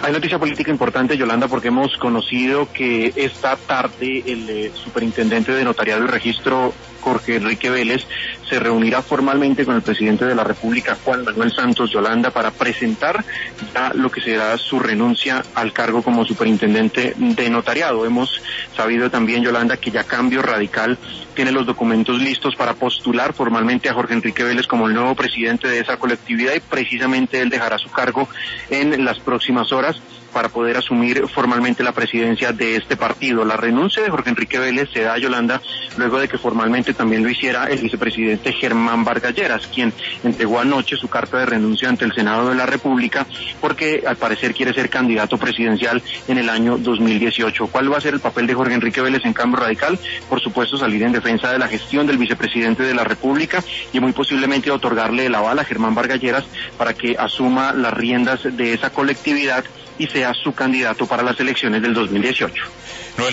Hay noticia política importante, Yolanda, porque hemos conocido que esta tarde el superintendente de Notariado y Registro, Jorge Enrique Vélez, se reunirá formalmente con el presidente de la República, Juan Manuel Santos, Yolanda, para presentar ya lo que será su renuncia al cargo como superintendente de Notariado. Hemos sabido también, Yolanda, que ya Cambio Radical tiene los documentos listos para postular formalmente a Jorge Enrique Vélez como el nuevo presidente de esa colectividad, y precisamente él dejará su cargo en las próximas horas para poder asumir formalmente la presidencia de este partido. La renuncia de Jorge Enrique Vélez se da, Yolanda, luego de que formalmente también lo hiciera el vicepresidente Germán Vargas Lleras, quien entregó anoche su carta de renuncia ante el Senado de la República, porque al parecer quiere ser candidato presidencial en el año 2018. ¿Cuál va a ser el papel de Jorge Enrique Vélez en Cambio Radical? Por supuesto, salir en defensa de la gestión del vicepresidente de la República y muy posiblemente otorgarle el aval a Germán Vargas Lleras para que asuma las riendas de esa colectividad y sea su candidato para las elecciones del 2018.